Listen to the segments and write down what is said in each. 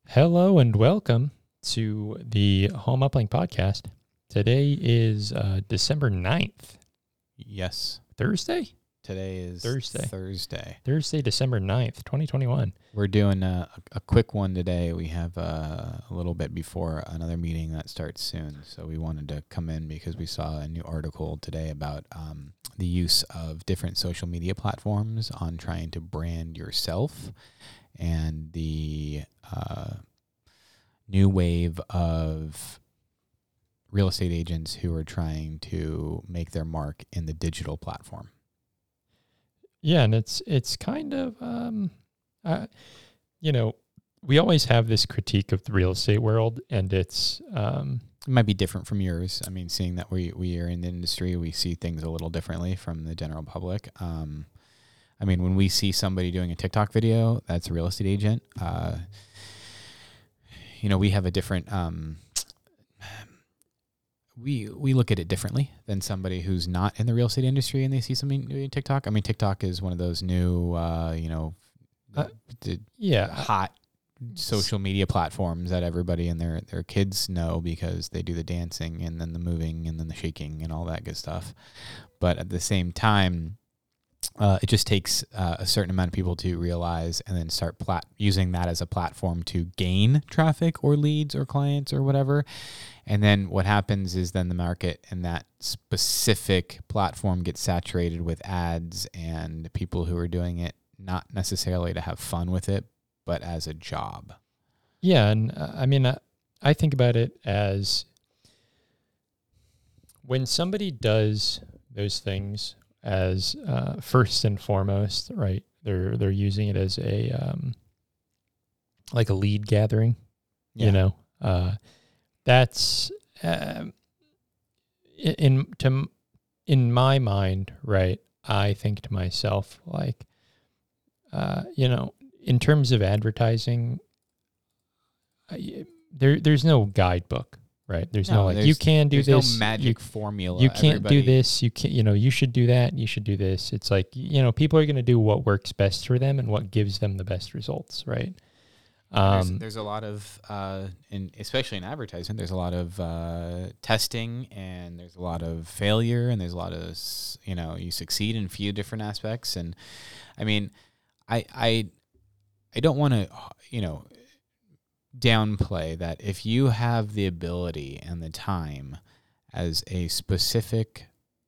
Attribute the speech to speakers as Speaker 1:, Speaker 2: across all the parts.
Speaker 1: Hello and welcome to the Home Uplink podcast. Today is December 9th,
Speaker 2: Yes.
Speaker 1: Thursday?
Speaker 2: Today is
Speaker 1: Thursday, December 9th, 2021.
Speaker 2: We're doing a quick one today. We have a little bit before another meeting that starts soon. So we wanted to come in because we saw a new article today about the use of different social media platforms on trying to brand yourself and the new wave of real estate agents who are trying to make their mark in the digital platform.
Speaker 1: Yeah, and it's kind of, we always have this critique of the real estate world, and it's...
Speaker 2: It might be different from yours. I mean, seeing that we are in the industry, we see things a little differently from the general public. I mean, when we see somebody doing a TikTok video, that's a real estate agent. We have a different... We look at it differently than somebody who's not in the real estate industry and they see something doing TikTok. I mean, TikTok is one of those new, hot social media platforms that everybody and their kids know because they do the dancing and then the moving and then the shaking and all that good stuff. But at the same time, it just takes a certain amount of people to realize and then start using that as a platform to gain traffic or leads or clients or whatever. And then what happens is then the market and that specific platform gets saturated with ads and people who are doing it not necessarily to have fun with it, but as a job.
Speaker 1: Yeah, and I think about it as when somebody does those things as first and foremost, right? They're using it as a like a lead gathering, That's in my mind, right? I think to myself, like, in terms of advertising, there's no guidebook, right? There's no you can do this.
Speaker 2: No magic formula.
Speaker 1: You can't do this. You can't. You should do that. You should do this. It's like people are going to do what works best for them and what gives them the best results, right?
Speaker 2: There's a lot of, especially in advertising, there's a lot of testing and there's a lot of failure and there's a lot of, you succeed in a few different aspects. And I mean, I don't want to, downplay that if you have the ability and the time as a specific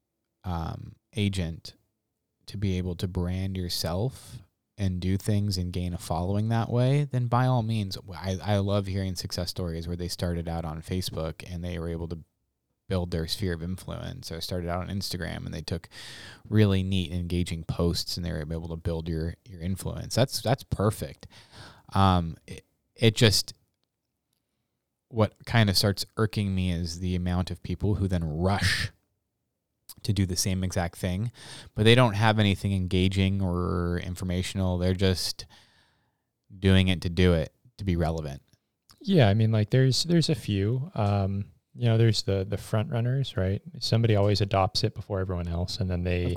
Speaker 2: agent to be able to brand yourself and do things and gain a following that way, then by all means, I love hearing success stories where they started out on Facebook and they were able to build their sphere of influence, or started out on Instagram and they took really neat, engaging posts and they were able to build your influence. That's perfect. It just, what kind of starts irking me is the amount of people who then rush to do the same exact thing, but they don't have anything engaging or informational. They're just doing it to do it, to be relevant.
Speaker 1: Yeah, I mean, like there's a few. There's the front runners, right? Somebody always adopts it before everyone else, and then they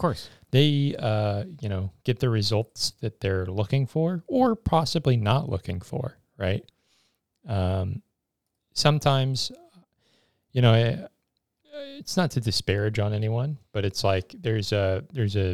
Speaker 1: get the results that they're looking for or possibly not looking for, right? Sometimes, it's not to disparage on anyone, but it's like there's a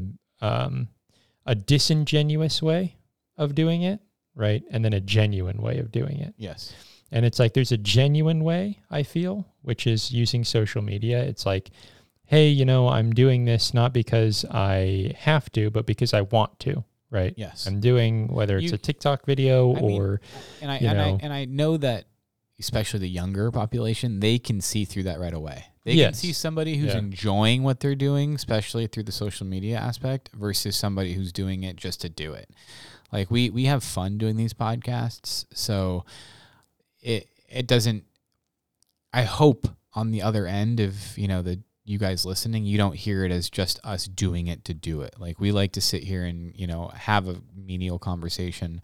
Speaker 1: disingenuous way of doing it, right? And then a genuine way of doing it.
Speaker 2: Yes.
Speaker 1: And it's like there's a genuine way, I feel, which is using social media. It's like, hey, I'm doing this not because I have to, but because I want to, right?
Speaker 2: Yes.
Speaker 1: I'm doing whether it's a TikTok video
Speaker 2: I know that especially the younger population, they can see through that right away. They can see somebody who's enjoying what they're doing, especially through the social media aspect, versus somebody who's doing it just to do it. Like we have fun doing these podcasts, so it doesn't. I hope on the other end of you guys listening, you don't hear it as just us doing it to do it. Like we like to sit here and have a meaningful conversation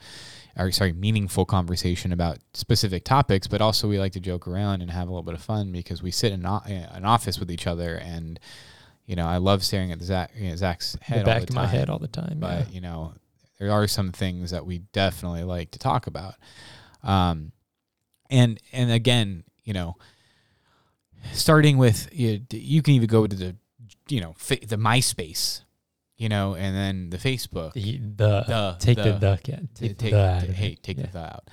Speaker 2: about specific topics, but also we like to joke around and have a little bit of fun because we sit in an office with each other, and I love staring at Zach's head,
Speaker 1: the back of my head all the time.
Speaker 2: But there are some things that we definitely like to talk about. And again, starting with, you can even go to the MySpace, and then the Facebook,
Speaker 1: Take the
Speaker 2: out,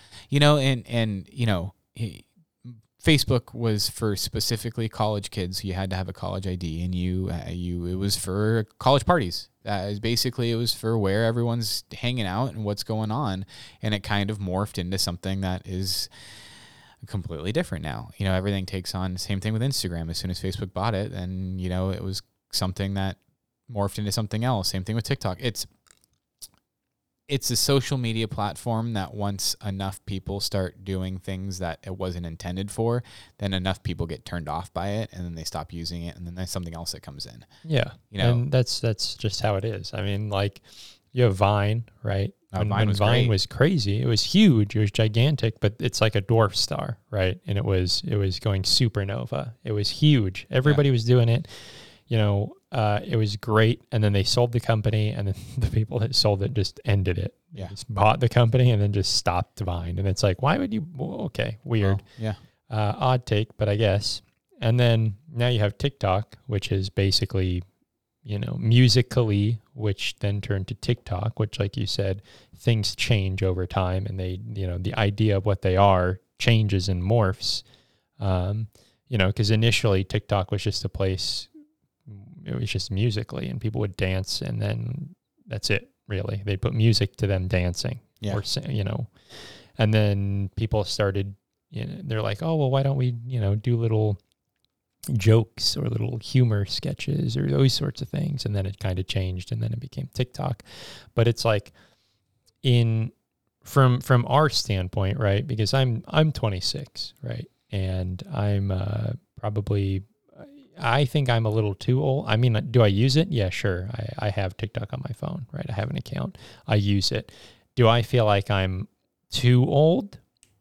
Speaker 2: Facebook was for specifically college kids. You had to have a college ID, and it was for college parties. It was for where everyone's hanging out and what's going on. And it kind of morphed into something that is completely different now. Everything takes on, same thing with Instagram. As soon as Facebook bought it, and it was something that morphed into something else. Same thing with TikTok. It's a social media platform that once enough people start doing things that it wasn't intended for, then enough people get turned off by it, and then they stop using it, and then there's something else that comes in.
Speaker 1: Yeah. And that's just how it is. I mean, like, you have Vine, right? When Vine was crazy, it was huge, it was gigantic, but it's like a dwarf star, right? And it was going supernova. It was huge. Everybody was doing it. It was great. And then they sold the company, and then the people that sold it just ended it.
Speaker 2: Yeah.
Speaker 1: Just bought the company and then just stopped Vine. And it's like, why would you? Well, okay, weird.
Speaker 2: Oh, yeah.
Speaker 1: Odd take, but I guess. And then now you have TikTok, which is basically, Musical.ly, which then turned to TikTok, which, like you said, things change over time, and they, the idea of what they are changes and morphs. Because initially TikTok was just a place. It was just Musical.ly, and people would dance, and then that's it, really. They'd put music to them dancing.
Speaker 2: Yeah.
Speaker 1: Or, and then people started, they're like, oh, well, why don't we, do little jokes or little humor sketches or those sorts of things. And then it kind of changed, and then it became TikTok. But it's like, from our standpoint, right? Because I'm 26, right? And I'm probably, I think I'm a little too old. I mean, do I use it? Yeah, sure. I have TikTok on my phone, right? I have an account. I use it. Do I feel like I'm too old?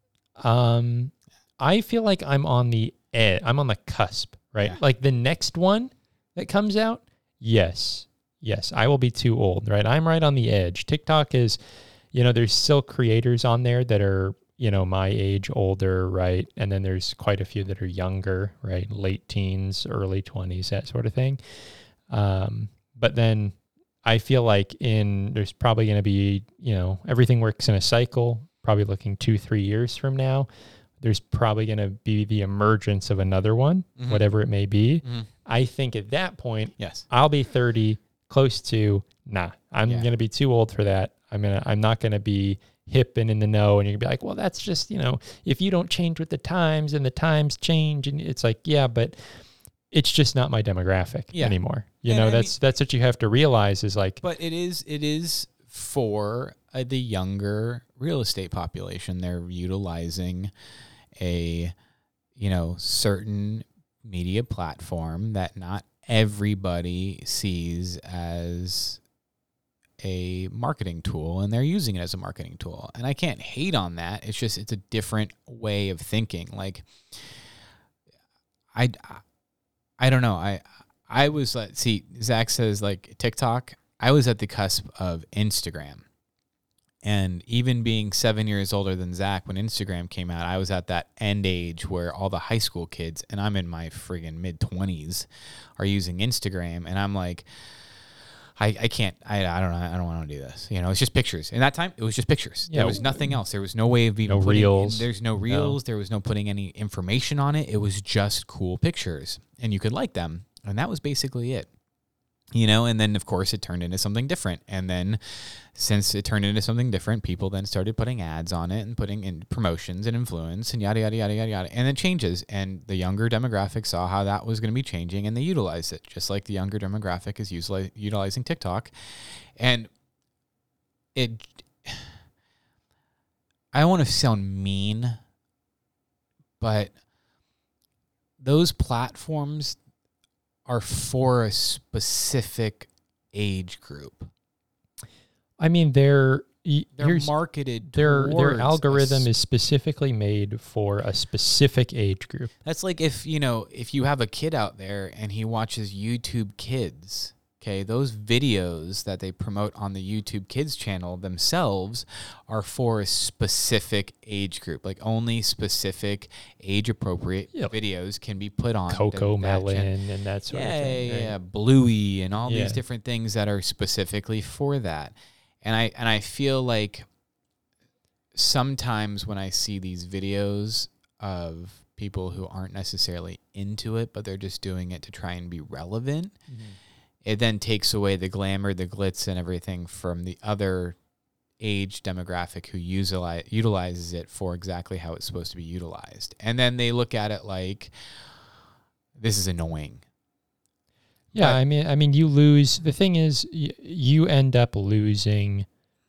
Speaker 1: I feel like I'm on the edge. I'm on the cusp, right?
Speaker 2: Yeah.
Speaker 1: Like the next one that comes out, yes, I will be too old, right? I'm right on the edge. TikTok is, there's still creators on there that are, my age, older, right? And then there's quite a few that are younger, right? Late teens, early 20s, that sort of thing. But then I feel like there's probably going to be, everything works in a cycle, probably looking 2-3 years from now, there's probably going to be the emergence of another one, whatever it may be. Mm-hmm. I think at that point,
Speaker 2: yes,
Speaker 1: I'll be 30, close to, I'm going to be too old for that. I'm not going to be hip and in the know, and you're gonna be like, well, that's just, if you don't change with the times and the times change, and it's like, yeah, but it's just not my demographic anymore. That's what you have to realize is like,
Speaker 2: but it is for the younger real estate population. They're utilizing a, certain media platform that not everybody sees as a marketing tool, and they're using it as a marketing tool. And I can't hate on that. It's just, it's a different way of thinking. Like, I don't know. I was like, see, Zach says like TikTok. I was at the cusp of Instagram. And even being 7 years older than Zach, when Instagram came out, I was at that end age where all the high school kids, and I'm in my friggin' mid-20s, are using Instagram. And I'm like, I can't, I don't know, I don't want to do this. It's just pictures. In that time, it was just pictures.
Speaker 1: Yeah,
Speaker 2: there was nothing else. There was no way of even putting
Speaker 1: reels.
Speaker 2: There's no reels. No. There was no putting any information on it. It was just cool pictures, and you could like them. And that was basically it. And then, of course, it turned into something different. And then since it turned into something different, people then started putting ads on it and putting in promotions and influence and yada, yada, yada, yada, yada. And it changes. And the younger demographic saw how that was going to be changing, and they utilized it, just like the younger demographic is utilizing TikTok. And I don't want to sound mean, but those platforms are for a specific age group.
Speaker 1: I mean, they're
Speaker 2: marketed.
Speaker 1: Their algorithm is specifically made for a specific age group.
Speaker 2: That's like if you have a kid out there and he watches YouTube Kids, Okay, those videos that they promote on the YouTube Kids channel themselves are for a specific age group. Like only specific age-appropriate videos can be put on.
Speaker 1: Coco Melon and that sort of thing.
Speaker 2: Yeah, Bluey and all
Speaker 1: Yeah.
Speaker 2: these different things that are specifically for that. And I feel like sometimes when I see these videos of people who aren't necessarily into it, but they're just doing it to try and be relevant, it then takes away the glamour, the glitz, and everything from the other age demographic who utilizes it for exactly how it's supposed to be utilized. And then they look at it like, this is annoying.
Speaker 1: Yeah, I mean, you lose. The thing is, you end up losing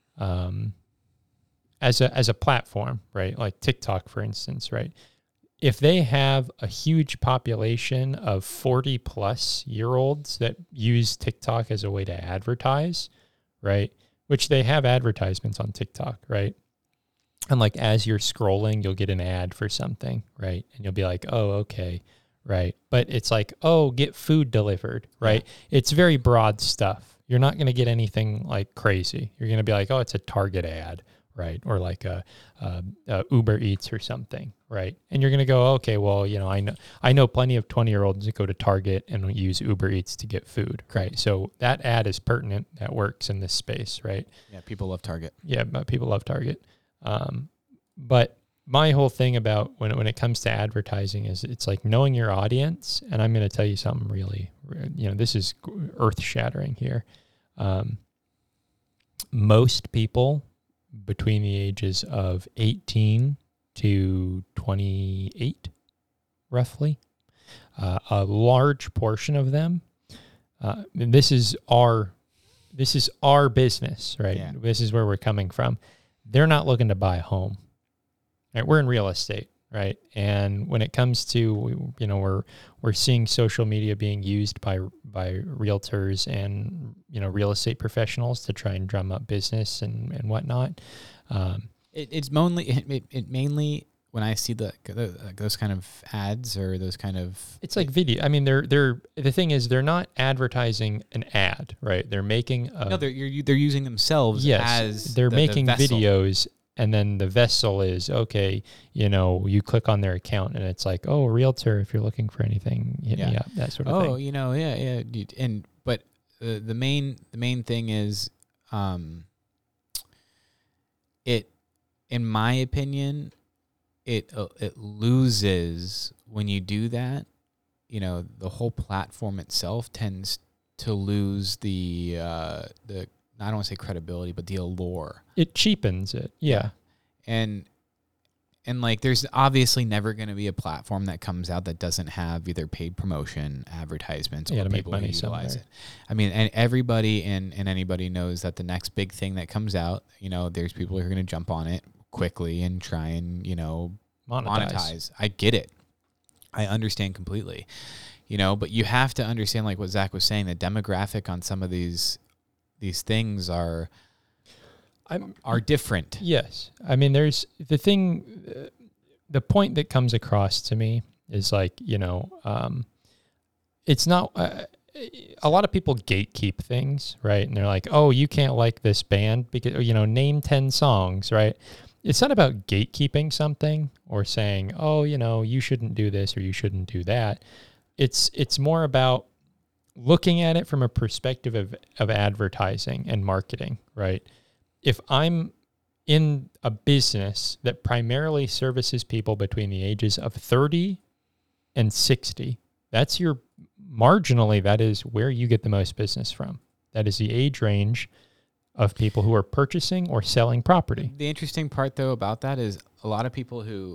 Speaker 1: as a platform, right? Like TikTok, for instance, right? If they have a huge population of 40-plus-year-olds that use TikTok as a way to advertise, right? Which they have advertisements on TikTok, right? And like as you're scrolling, you'll get an ad for something, right? And you'll be like, oh, okay, right? But it's like, oh, get food delivered, right? Yeah. It's very broad stuff. You're not going to get anything like crazy. You're going to be like, oh, it's a Target ad, right? Or like a Uber Eats or something, right? And you're going to go, okay, well, you know, I know plenty of 20-year-olds that go to Target and use Uber Eats to get food, right? So that ad is pertinent. That works in this space, right?
Speaker 2: Yeah, people love Target.
Speaker 1: Yeah, but people love Target. But my whole thing about when it comes to advertising is it's like knowing your audience. And I'm going to tell you something really, you know, this is earth-shattering here. Most people between the ages of 18 to 28, roughly, a large portion of them, and this is our business, right? Yeah. This is where we're coming from. They're not looking to buy a home, right? We're in real estate, right? And when it comes to, you know, we're seeing social media being used by realtors and, you know, real estate professionals to try and drum up business and whatnot.
Speaker 2: It mainly when I see those kind of ads or those kind of,
Speaker 1: it's like video. I mean, they're the thing is they're not advertising an ad, right? They're making
Speaker 2: they're using themselves as
Speaker 1: they're making
Speaker 2: the
Speaker 1: videos, and then the vessel is okay. You know, you click on their account and it's like, oh, a realtor. If you're looking for anything, hit me up. That sort of thing.
Speaker 2: Oh, you know, yeah. But the main thing is, it, in my opinion, it loses when you do that. You know, the whole platform itself tends to lose the I don't want to say credibility, but the allure.
Speaker 1: It cheapens it. Yeah.
Speaker 2: And like there's obviously never going to be a platform that comes out that doesn't have either paid promotion, advertisements, or people who utilize it. I mean, and everybody and anybody knows that the next big thing that comes out, you know, there's people who are going to jump on it quickly and try and, you know, monetize. I get it. I understand completely. You know, but you have to understand, like what Zach was saying, the demographic on some of these things are different.
Speaker 1: Yes. I mean, there's the thing, the point that comes across to me is like, you know, it's not, a lot of people gatekeep things, right? And they're like, oh, you can't like this band because, you know, name 10 songs, right? It's not about gatekeeping something or saying, oh, you know, you shouldn't do this or you shouldn't do that. It's more about looking at it from a perspective of advertising and marketing, right? If I'm in a business that primarily services people between the ages of 30 and 60, that is where you get the most business from. That is the age range of people who are purchasing or selling property.
Speaker 2: The interesting part, though, about that is a lot of people who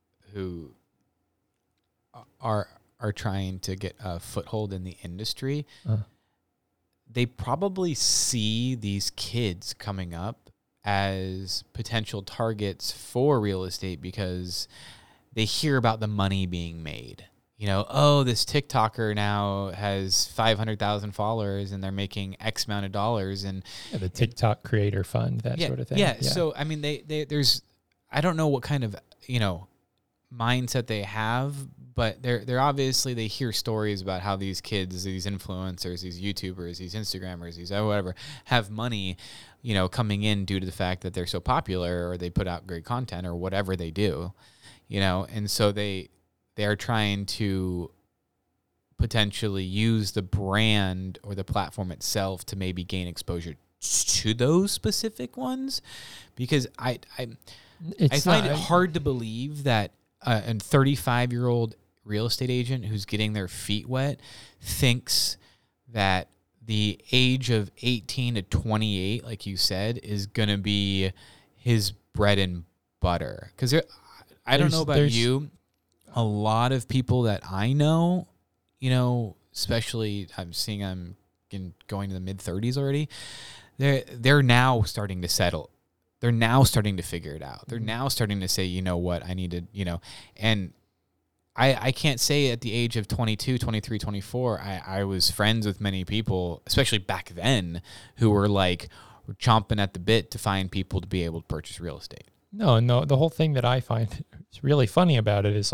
Speaker 2: are trying to get a foothold in the industry, they probably see these kids coming up as potential targets for real estate because they hear about the money being made. You know, oh, this TikToker now has 500,000 followers and they're making X amount of dollars. And
Speaker 1: the TikTok creator fund, that sort of thing.
Speaker 2: Yeah. So, I mean, there's, I don't know what kind of, you know, mindset they have, but they're obviously, they hear stories about how these kids, these influencers, these YouTubers, these Instagrammers, these whatever, have money, coming in due to the fact that they're so popular or they put out great content or whatever they do, and so they are trying to potentially use the brand or the platform itself to maybe gain exposure to those specific ones, because I find it hard to believe that a 35-year-old real estate agent who's getting their feet wet thinks that the age of 18 to 28, like you said, is going to be his bread and butter. Because I don't know about you, a lot of people that I know, especially I'm going to the mid-30s already, they're now starting to settle. They're now starting to figure it out. They're now starting to say, you know what, I need to, and I can't say at the age of 22, 23, 24, I was friends with many people, especially back then, who were chomping at the bit to find people to be able to purchase real estate.
Speaker 1: No, the whole thing that I find is really funny about it is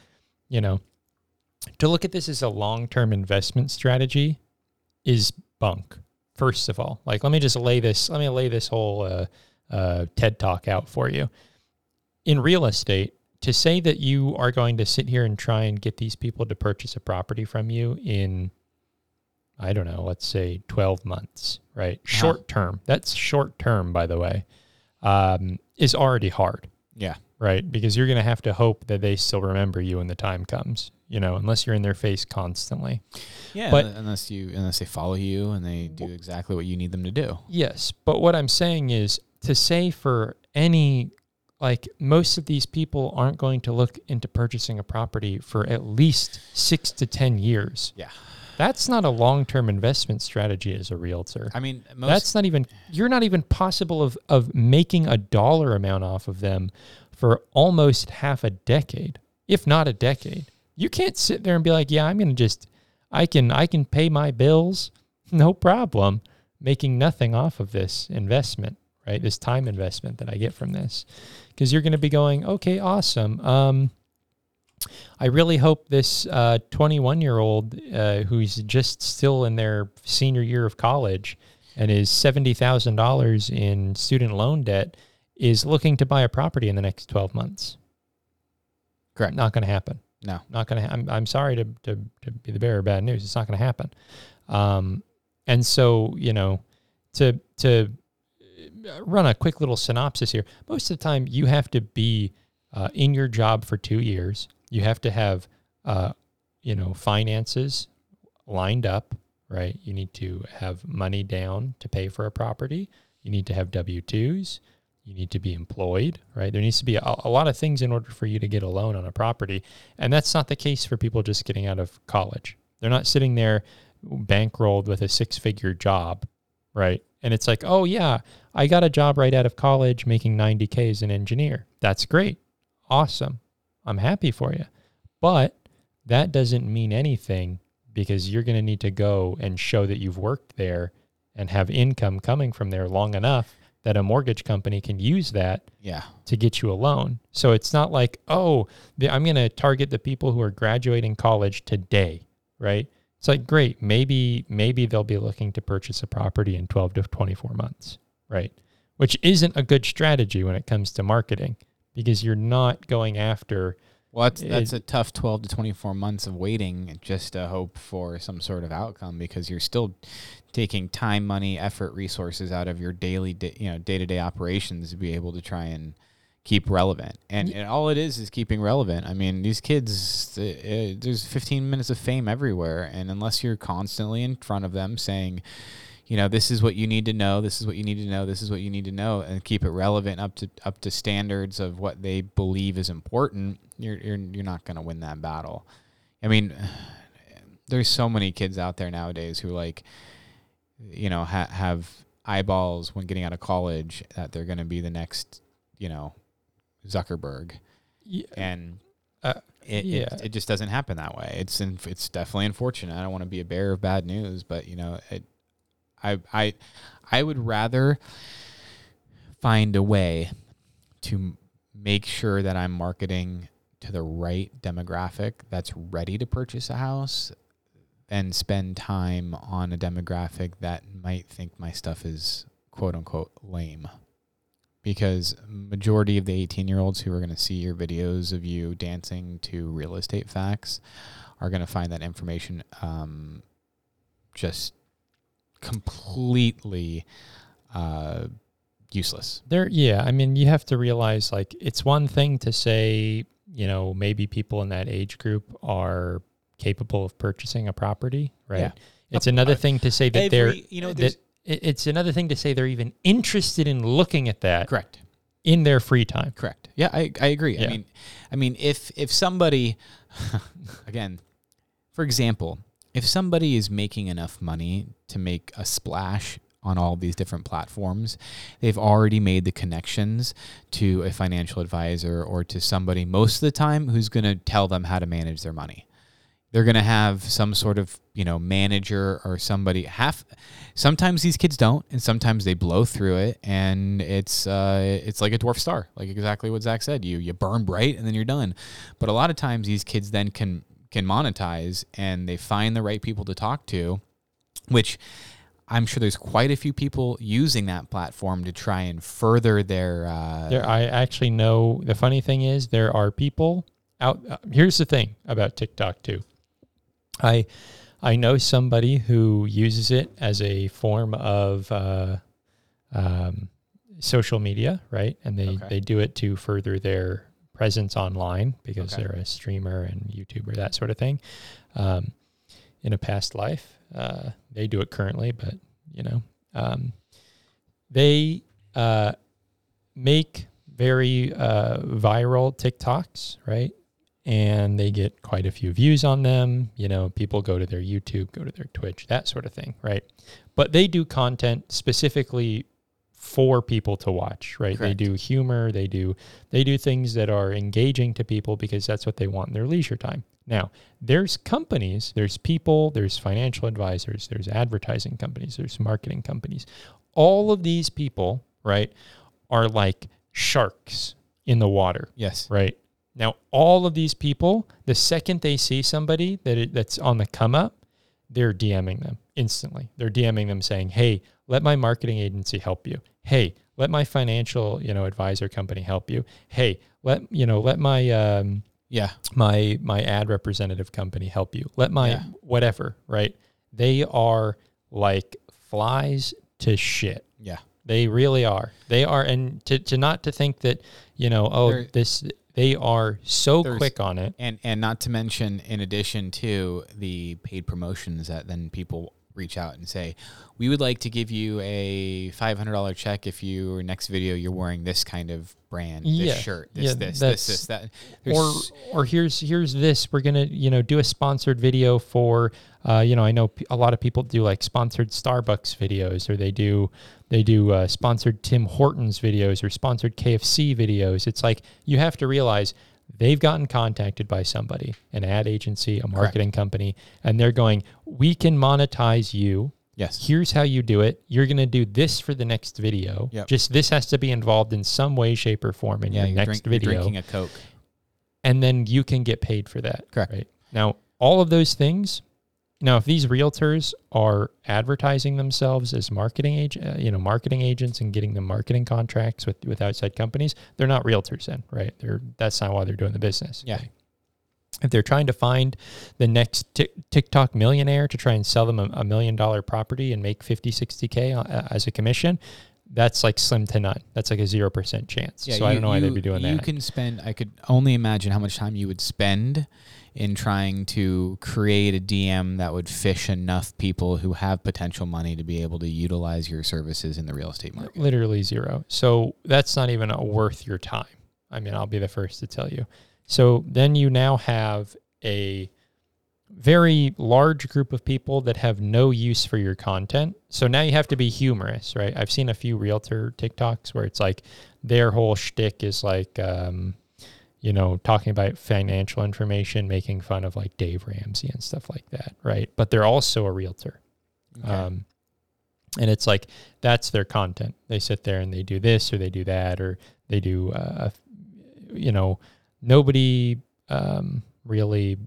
Speaker 1: to look at this as a long-term investment strategy is bunk. First of all, let me lay this whole TED Talk out for you. In real estate, to say that you are going to sit here and try and get these people to purchase a property from you in, I don't know, let's say 12 months, right? Uh-huh. Short term. That's short term, by the way, is already hard.
Speaker 2: Yeah.
Speaker 1: Right? Because you're going to have to hope that they still remember you when the time comes, unless you're in their face constantly.
Speaker 2: Yeah, but unless they follow you and they do exactly what you need them to do.
Speaker 1: Yes, but what I'm saying is to say for any, most of these people aren't going to look into purchasing a property for at least 6 to 10 years.
Speaker 2: Yeah.
Speaker 1: That's not a long-term investment strategy as a realtor.
Speaker 2: I mean,
Speaker 1: you're not even possible of making a dollar amount off of them for almost half a decade, if not a decade. You can't sit there and be like, yeah, I'm going to I can pay my bills, no problem, making nothing off of this investment, right? This time investment that I get from this. Because you're going to be going, okay, awesome. I really hope this 21-year-old who's just still in their senior year of college and is $70,000 in student loan debt is looking to buy a property in the next 12 months.
Speaker 2: Correct.
Speaker 1: Not going to happen.
Speaker 2: No.
Speaker 1: Not going to. I'm sorry to be the bearer of bad news. It's not going to happen. And so, to run a quick little synopsis here, most of the time you have to be in your job for 2 years. You have to have, finances lined up, right? You need to have money down to pay for a property. You need to have W-2s. You need to be employed, right? There needs to be a lot of things in order for you to get a loan on a property. And that's not the case for people just getting out of college. They're not sitting there bankrolled with a 6-figure job, right? And it's like, oh yeah, I got a job right out of college making 90K as an engineer. That's great. Awesome. I'm happy for you. But that doesn't mean anything because you're going to need to go and show that you've worked there and have income coming from there long enough that a mortgage company can use that to get you a loan. So it's not like, I'm going to target the people who are graduating college today, right? It's like, great, maybe they'll be looking to purchase a property in 12 to 24 months, right? Which isn't a good strategy when it comes to marketing because you're not going after...
Speaker 2: Well, that's a tough 12 to 24 months of waiting just to hope for some sort of outcome because you're still taking time, money, effort, resources out of your daily, day-to-day operations to be able to try and keep relevant. And all it is keeping relevant. I mean, these kids, there's 15 minutes of fame everywhere. And unless you're constantly in front of them saying, this is what you need to know, this is what you need to know, this is what you need to know, and keep it relevant up to standards of what they believe is important, you're not going to win that battle. I mean, there's so many kids out there nowadays who have eyeballs when getting out of college that they're going to be the next, Zuckerberg. Yeah. And it just doesn't happen that way. It's definitely unfortunate. I don't want to be a bearer of bad news, but I would rather find a way to make sure that I'm marketing to the right demographic that's ready to purchase a house than spend time on a demographic that might think my stuff is quote unquote lame. Because majority of the 18-year-olds who are going to see your videos of you dancing to real estate facts are going to find that information just completely useless.
Speaker 1: I mean, you have to realize, like, it's one thing to say, you know, maybe people in that age group are capable of purchasing a property, right?
Speaker 2: Yeah.
Speaker 1: It's another thing to say that it's another thing to say they're even interested in looking at that.
Speaker 2: Correct.
Speaker 1: In their free time.
Speaker 2: Correct. Yeah, I agree.
Speaker 1: Yeah.
Speaker 2: I mean, if somebody, again, for example, if somebody is making enough money to make a splash on all these different platforms, they've already made the connections to a financial advisor or to somebody most of the time who's going to tell them how to manage their money. They're going to have some sort of, manager or somebody. Sometimes these kids don't, and sometimes they blow through it, and it's like a dwarf star, like exactly what Zach said. You burn bright, and then you're done. But a lot of times these kids then can monetize, and they find the right people to talk to, which I'm sure there's quite a few people using that platform to try and further their.
Speaker 1: I actually know. The funny thing is, there are people out. Here's the thing about TikTok too. I know somebody who uses it as a form of social media, right? And they do it to further their presence online because they're a streamer and YouTuber, that sort of thing. In a past life, they do it currently, but they make very viral TikToks, right? And they get quite a few views on them. People go to their YouTube, go to their Twitch, that sort of thing, right? But they do content specifically for people to watch, right?
Speaker 2: Correct.
Speaker 1: They do humor, they do things that are engaging to people because that's what they want in their leisure time. Now, there's companies, there's people, there's financial advisors, there's advertising companies, there's marketing companies. All of these people, right, are like sharks in the water.
Speaker 2: Yes.
Speaker 1: Right? Now, all of these people, the second they see somebody that's on the come up, they're DMing them instantly. They're DMing them saying, "Hey, let my marketing agency help you. Hey, let my financial, advisor company help you. Hey, let my my ad representative company help you. Let my whatever," right? They are like flies to shit.
Speaker 2: Yeah.
Speaker 1: They really are. They are, and to not to think that, they are so quick on it.
Speaker 2: And not to mention, in addition to the paid promotions that then people reach out and say, we would like to give you a $500 check if your next video you're wearing this kind of brand, this shirt, that.
Speaker 1: Or here's this. We're gonna do a sponsored video for I know a lot of people do like sponsored Starbucks videos, or they do sponsored Tim Hortons videos or sponsored KFC videos. It's like you have to realize they've gotten contacted by somebody, an ad agency, a marketing company, and they're going, we can monetize you.
Speaker 2: Yes.
Speaker 1: Here's how you do it. You're going to do this for the next video.
Speaker 2: Yep.
Speaker 1: Just this has to be involved in some way, shape, or form in your next video.
Speaker 2: You're drinking a Coke.
Speaker 1: And then you can get paid for that.
Speaker 2: Correct.
Speaker 1: Right? Now, all of those things, if these realtors are advertising themselves as marketing agents and getting them marketing contracts with outside companies, they're not realtors then, right? That's not why they're doing the business.
Speaker 2: Yeah.
Speaker 1: Okay? If they're trying to find the next TikTok millionaire to try and sell them a $1 million property and make 50, 60K as a commission, that's like slim to none. That's like a 0% chance.
Speaker 2: Yeah,
Speaker 1: so I don't know why they'd be doing that.
Speaker 2: You can spend, I could only imagine how much time you would spend in trying to create a DM that would fish enough people who have potential money to be able to utilize your services in the real estate market.
Speaker 1: Literally zero. So that's not even worth your time. I mean, I'll be the first to tell you. So then you now have a very large group of people that have no use for your content. So now you have to be humorous, right? I've seen a few realtor TikToks where it's like their whole shtick is like, talking about financial information, making fun of like Dave Ramsey and stuff like that, right? But they're also a realtor. Okay. And it's like, that's their content. They sit there and they do this or they do that, or they do, nobody really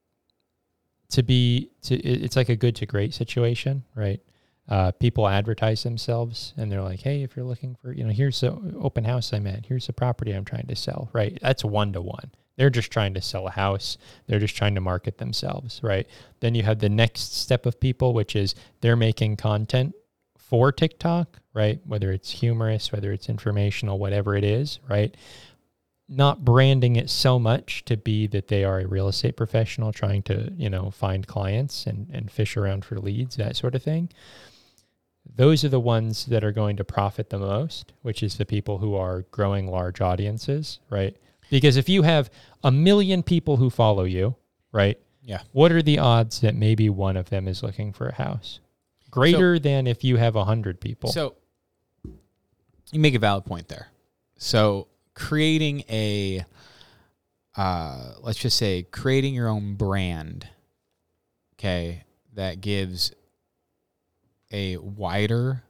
Speaker 1: it's like a good to great situation, right? People advertise themselves and they're like, hey, if you're looking for, here's the open house I'm at, here's the property I'm trying to sell, right? That's 1-to-1. They're just trying to sell a house. They're just trying to market themselves, right? Then you have the next step of people, which is they're making content for TikTok, right? Whether it's humorous, whether it's informational, whatever it is, right? Not branding it so much to be that they are a real estate professional trying to, find clients and fish around for leads, that sort of thing. Those are the ones that are going to profit the most, which is the people who are growing large audiences, right? Because if you have 1 million people who follow you, right?
Speaker 2: Yeah.
Speaker 1: What are the odds that maybe one of them is looking for a house? Greater than if you have 100 people.
Speaker 2: So you make a valid point there. So creating let's just say creating your own brand, okay, that gives a wider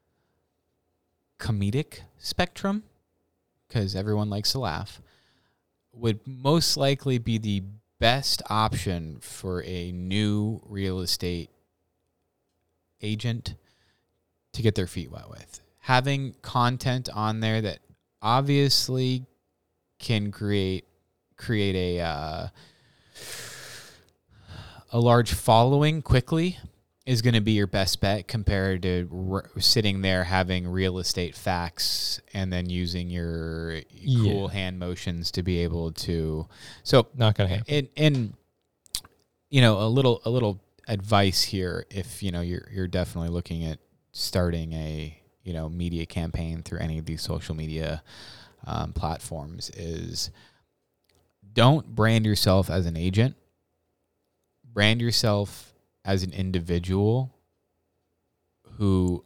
Speaker 2: comedic spectrum, because everyone likes to laugh, would most likely be the best option for a new real estate agent to get their feet wet with. Having content on there that obviously can create a large following quickly is going to be your best bet compared to sitting there having real estate facts and then using your cool hand motions to be able to. So
Speaker 1: not going to happen.
Speaker 2: And a little advice here, if you're definitely looking at starting a media campaign through any of these social media platforms, is don't brand yourself as an agent. Brand yourself as an individual who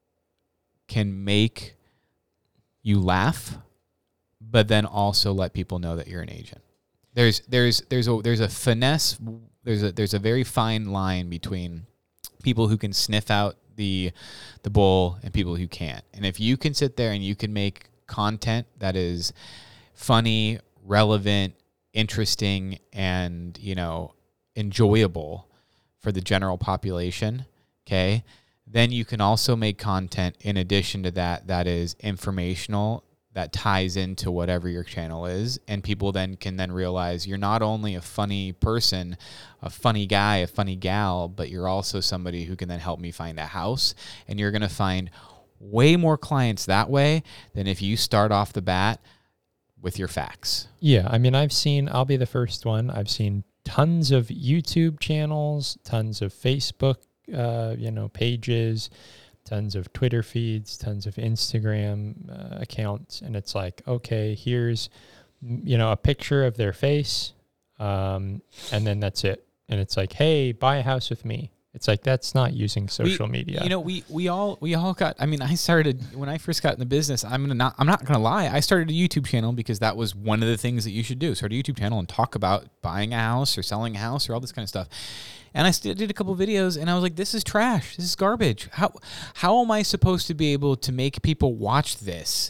Speaker 2: can make you laugh, but then also let people know that you're an agent. There's a finesse. There's a very fine line between people who can sniff out the bull and people who can't. And if you can sit there and you can make content that is funny, relevant, interesting, and enjoyable for the general population, okay, then you can also make content in addition to that is informational, that ties into whatever your channel is, and people then can realize you're not only a funny person, a funny guy, a funny gal, but you're also somebody who can then help me find a house, and you're going to find way more clients that way than if you start off the bat with your facts.
Speaker 1: Yeah, I mean, I'll be the first one, I've seen tons of YouTube channels, tons of Facebook, pages, tons of Twitter feeds, tons of Instagram accounts. And it's like, okay, here's, a picture of their face. And then that's it. And it's like, hey, buy a house with me. It's like, that's not using social media.
Speaker 2: We all got, I started, when I first got in the business, I'm not going to lie. I started a YouTube channel because that was one of the things that you should do. Start a YouTube channel and talk about buying a house or selling a house or all this kind of stuff. And I did a couple of videos and I was like, this is trash. This is garbage. How am I supposed to be able to make people watch this?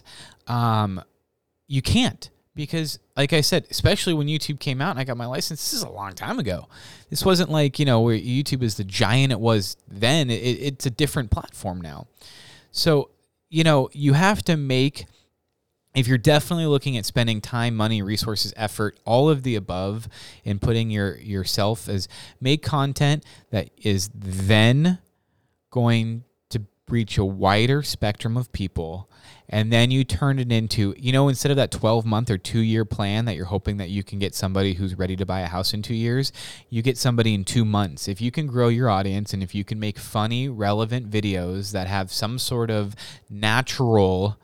Speaker 2: You can't. Because, like I said, especially when YouTube came out and I got my license, this is a long time ago. This wasn't like, where YouTube is the giant it was then. It's a different platform now. So, you have to make, if you're definitely looking at spending time, money, resources, effort, all of the above, and putting yourself as, make content that is then going to reach a wider spectrum of people. And then you turn it into, instead of that 12-month or 2-year plan that you're hoping that you can get somebody who's ready to buy a house in 2 years, you get somebody in 2 months. If you can grow your audience and if you can make funny, relevant videos that have some sort of natural,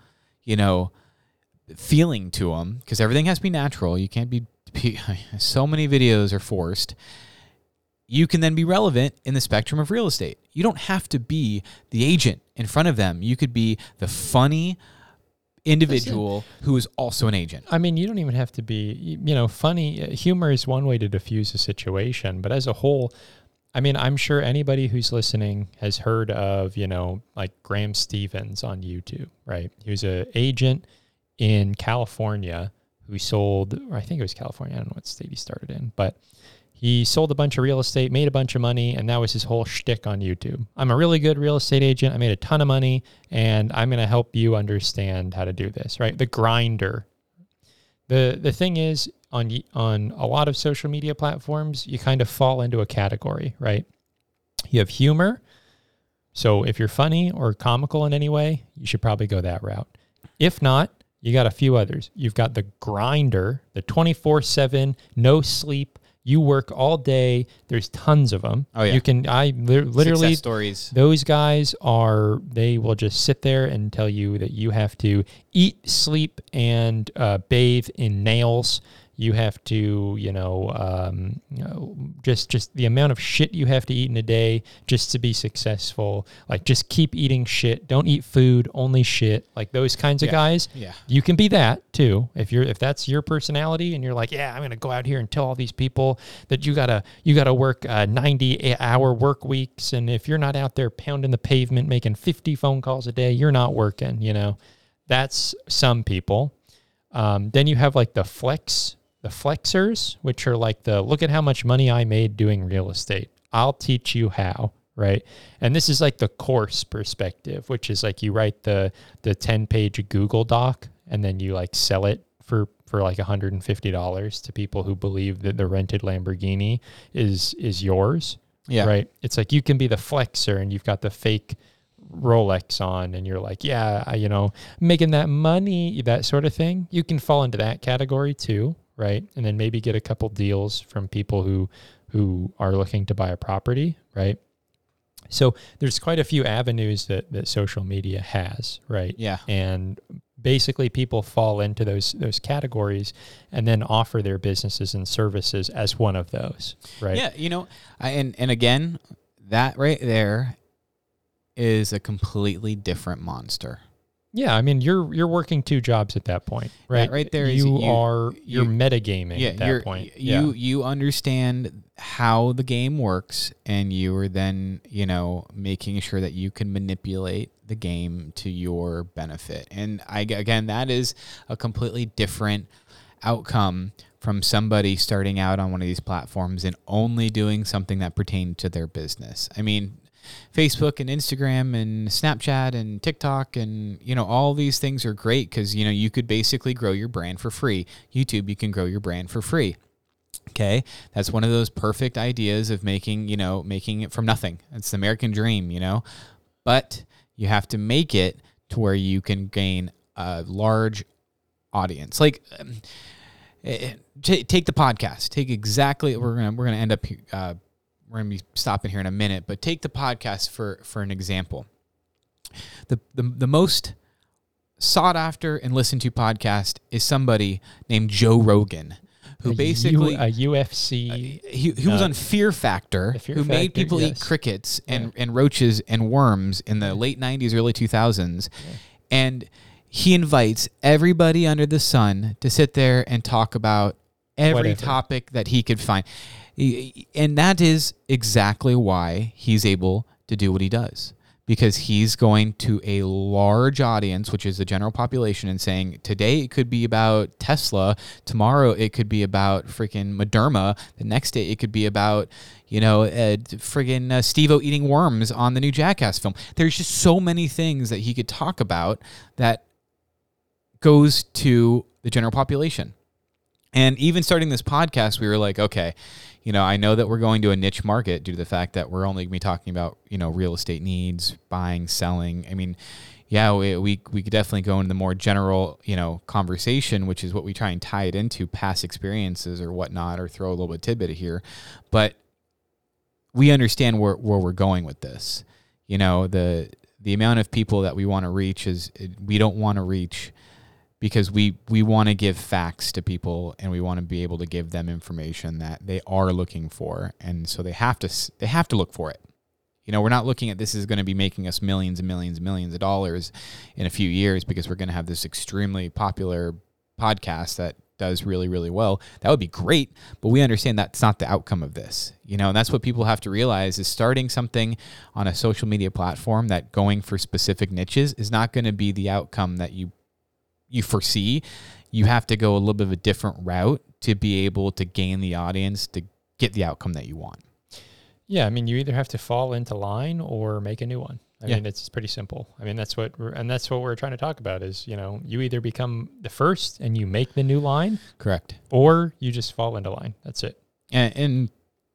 Speaker 2: feeling to them, because everything has to be natural. You can't be, so many videos are forced. You can then be relevant in the spectrum of real estate. You don't have to be the agent in front of them. You could be the funny individual who is also an agent.
Speaker 1: I mean, you don't even have to be, funny. Humor is one way to diffuse a situation, but as a whole, I mean, I'm sure anybody who's listening has heard of, like Graham Stevens on YouTube, right? He was an agent in California who sold, or I think it was California. I don't know what state he started in, but he sold a bunch of real estate, made a bunch of money, and that was his whole shtick on YouTube. I'm a really good real estate agent. I made a ton of money, and I'm going to help you understand how to do this, right? The grinder. The thing is, on a lot of social media platforms, you kind of fall into a category, right? You have humor. So if you're funny or comical in any way, you should probably go that route. If not, you got a few others. You've got the grinder, the 24/7, no sleep. You work all day. There's tons of them.
Speaker 2: Oh, yeah.
Speaker 1: You can, literally,
Speaker 2: Success stories.
Speaker 1: those guys they will just sit there and tell you that you have to eat, sleep, and bathe in nails. You have to, just the amount of shit you have to eat in a day just to be successful. Like, just keep eating shit. Don't eat food, only shit. Like those kinds of guys.
Speaker 2: Yeah.
Speaker 1: You can be that too. If that's your personality and you're like, yeah, I'm going to go out here and tell all these people that you gotta work 90-hour work weeks. And if you're not out there pounding the pavement, making 50 phone calls a day, you're not working, That's some people. Then you have like the flexers, which are like look at how much money I made doing real estate. I'll teach you how, right? And this is like the course perspective, which is like you write the 10-page Google Doc and then you like sell it for like $150 to people who believe that the rented Lamborghini is yours.
Speaker 2: Yeah.
Speaker 1: Right. It's like you can be the flexer and you've got the fake Rolex on and you're like, yeah, making that money, that sort of thing. You can fall into that category too. Right. And then maybe get a couple deals from people who are looking to buy a property. Right. So there's quite a few avenues that social media has. Right.
Speaker 2: Yeah.
Speaker 1: And basically people fall into those categories and then offer their businesses and services as one of those. Right.
Speaker 2: Yeah. And again, that right there is a completely different monster.
Speaker 1: Yeah, I mean, you're working two jobs at that point, right?
Speaker 2: Right there,
Speaker 1: you're metagaming at that point.
Speaker 2: You understand how the game works, and you are then making sure that you can manipulate the game to your benefit. And again, that is a completely different outcome from somebody starting out on one of these platforms and only doing something that pertained to their business. I mean, Facebook and Instagram and Snapchat and TikTok and, all these things are great because, you could basically grow your brand for free. YouTube, you can grow your brand for free. Okay. That's one of those perfect ideas of making it from nothing. It's the American dream, but you have to make it to where you can gain a large audience. Like, take the podcast, take exactly, we're going to end up, we're going to be stopping here in a minute, but take the podcast for an example. The most sought after and listened to podcast is somebody named Joe Rogan, who basically
Speaker 1: a UFC.
Speaker 2: He was on Fear Factor, who made people eat crickets and roaches and worms in the late 90s, early 2000s. Yeah. And he invites everybody under the sun to sit there and talk about every topic that he could find. And that is exactly why he's able to do what he does, because he's going to a large audience, which is the general population, and saying today it could be about Tesla, tomorrow it could be about freaking Moderna, the next day it could be about friggin' Steve-O eating worms on the new Jackass film. There's just so many things that he could talk about that goes to the general population. And even starting this podcast, we were like, okay, I know that we're going to a niche market due to the fact that we're only going to be talking about, real estate needs, buying, selling. I mean, yeah, we could definitely go into the more general, conversation, which is what we try and tie it into past experiences or whatnot, or throw a little bit of tidbit here. But we understand where we're going with this. The amount of people that we want to reach we don't want to reach because we want to give facts to people and we want to be able to give them information that they are looking for. And so they have to look for it. We're not looking at this is going to be making us millions and millions and millions of dollars in a few years because we're going to have this extremely popular podcast that does really, really well. That would be great, but we understand that's not the outcome of this. And that's what people have to realize is starting something on a social media platform that going for specific niches is not going to be the outcome that you foresee. you have to go a little bit of a different route to be able to gain the audience to get the outcome that you want.
Speaker 1: Yeah, I mean, you either have to fall into line or make a new one. I mean, it's pretty simple. I mean, that's what we're trying to talk about is, you either become the first and you make the new line.
Speaker 2: Correct.
Speaker 1: Or you just fall into line. That's it.
Speaker 2: And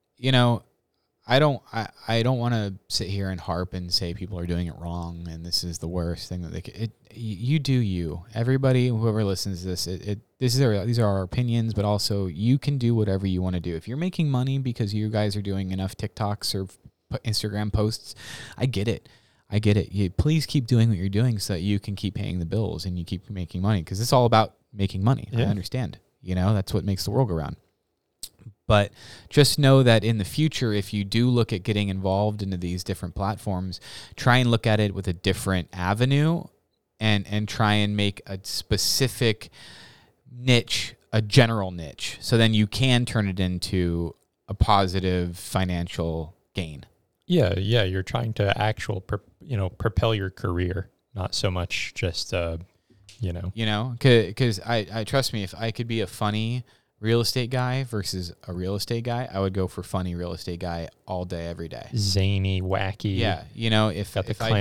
Speaker 2: I don't want to sit here and harp and say people are doing it wrong and this is the worst thing that they could. You do you. Everybody, whoever listens to this, these are our opinions, but also you can do whatever you want to do. If you're making money because you guys are doing enough TikToks or Instagram posts, I get it. Please keep doing what you're doing so that you can keep paying the bills and you keep making money, because it's all about making money. Yeah. I understand. That's what makes the world go round. But just know that in the future, if you do look at getting involved into these different platforms, try and look at it with a different avenue and try and make a specific niche, a general niche. So then you can turn it into a positive financial gain. Yeah.
Speaker 1: You're trying to propel your career, not so much just,
Speaker 2: because I trust me, if I could be a funny real estate guy versus a real estate guy, I would go for funny real estate guy all day, every day.
Speaker 1: Zany, wacky.
Speaker 2: Yeah. If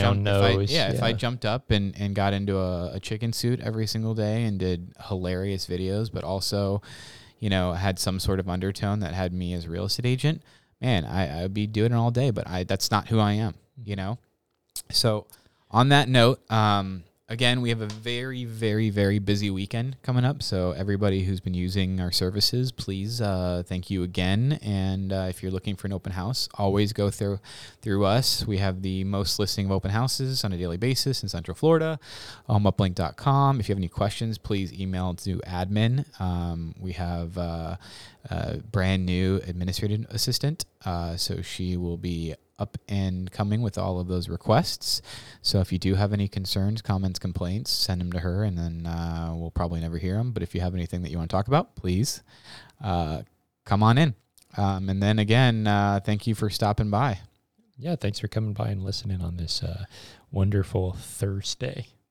Speaker 2: I jumped up and got into a chicken suit every single day and did hilarious videos, but also, had some sort of undertone that had me as a real estate agent, man, I would be doing it all day, but that's not who I am, So on that note, again, we have a very, very, very busy weekend coming up. So everybody who's been using our services, please, thank you again. And if you're looking for an open house, always go through us. We have the most listing of open houses on a daily basis in Central Florida, homeuplink.com. If you have any questions, please email to admin. We have a brand new administrative assistant. So she will be up and coming with all of those requests. So if you do have any concerns, comments, complaints, send them to her, and then we'll probably never hear them. But if you have anything that you want to talk about, please come on in. And then again, thank you for stopping by.
Speaker 1: Yeah, thanks for coming by and listening on this wonderful Thursday.